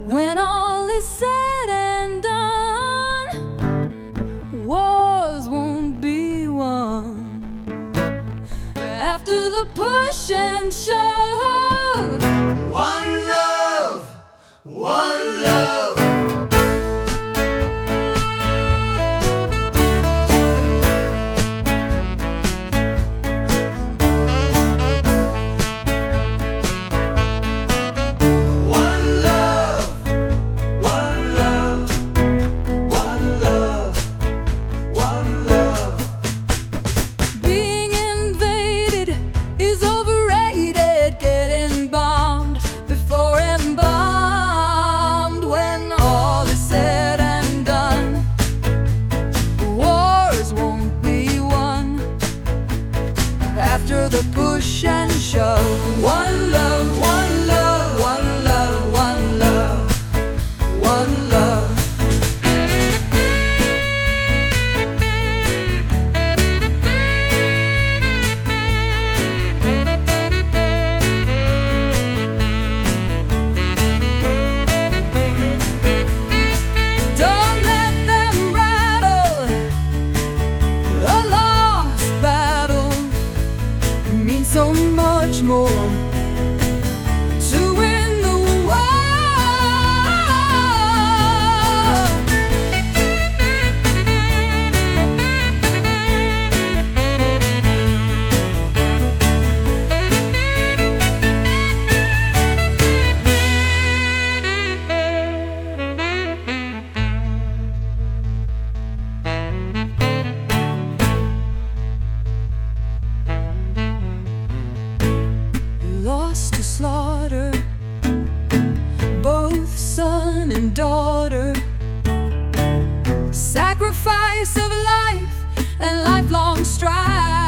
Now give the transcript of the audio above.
When all is said and done, wars won't be won. After the push and shove, one love, one love. After the push and shove, one love, one love, one love, one love, one love. Don't let them rattle. A lost battle means so much more to win the war. Lost to slaughter, both son and daughter. Sacrifice of life and lifelong strife.